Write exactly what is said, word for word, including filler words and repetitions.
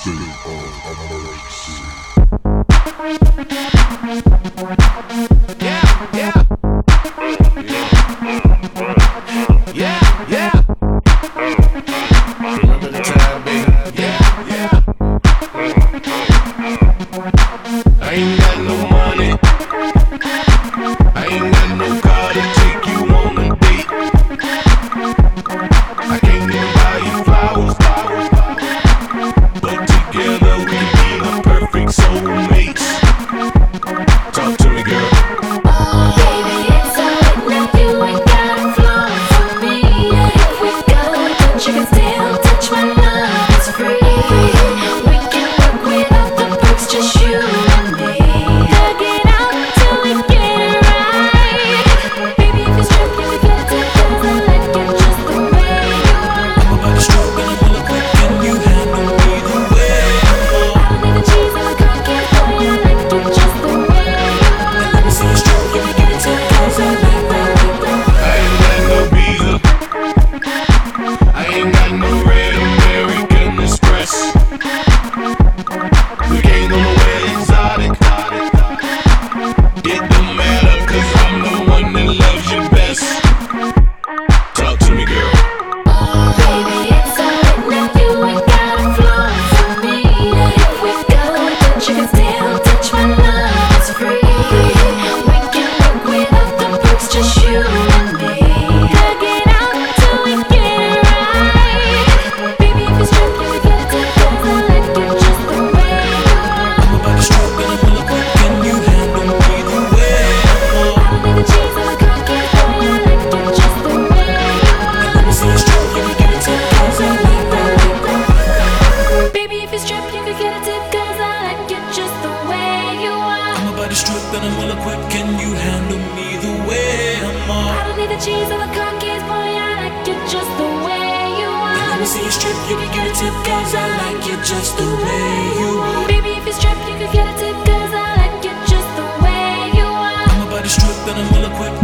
State of emergency. Yeah, yeah. Yeah, yeah. Remember the time, baby. Yeah, yeah. I ain't got no money. I ain't got no car to take you on a date. I can't even buy you flowers, flowers, but together we be the perfect soulmates. Talk to me, girl. Baby, it's alright now, you ain't gotta flow for me. If we go, don't you can still touch my love, it's free. We can work without the perks, just you and me. Hug it out till we get it right. Baby, if it's true, you can get it, cause I like it just the way you are. I'm about to stroke and I'm gonna quick, can you handle me the way I I don't need the cheese and the cocky, boy, I like it just the way you are. let me see you stroke, you can give it ten cause I like that. I ain't got no visa. I ain't got no red American Express. We can't go nowhere exotic. It don't matter, cause I'm the one that loves you best. Talk to me, girl. Baby, it's alright now, you ain't gotta flow for me. If we go, don't you can still touch my love, it's free. We can work without the perks, just you and me. Hug it out till we get it right. Baby, if it's true, you can get it, cause I like it just the way you are. I'm about to stroke and I'm gonna quick, can you handle me the way I I don't need the cheese and the cocky, boy, I like it just the way you are. let me see you stroke, you can give it ten cause I like that. Baby, if it's trip, you could get a tip, cause I like it just the way you are. I'm about to strip and I'm gonna quick, can you handle me the way I'm I on? don't need the cheese or the cookies, boy, I like it just the way you Let are. me see you strip, you can give it tip cause I like it just the way you are. Baby, if it's trip, you could get a tip, cause I like it just the way you are. I'm about to strip and I'm gonna quick,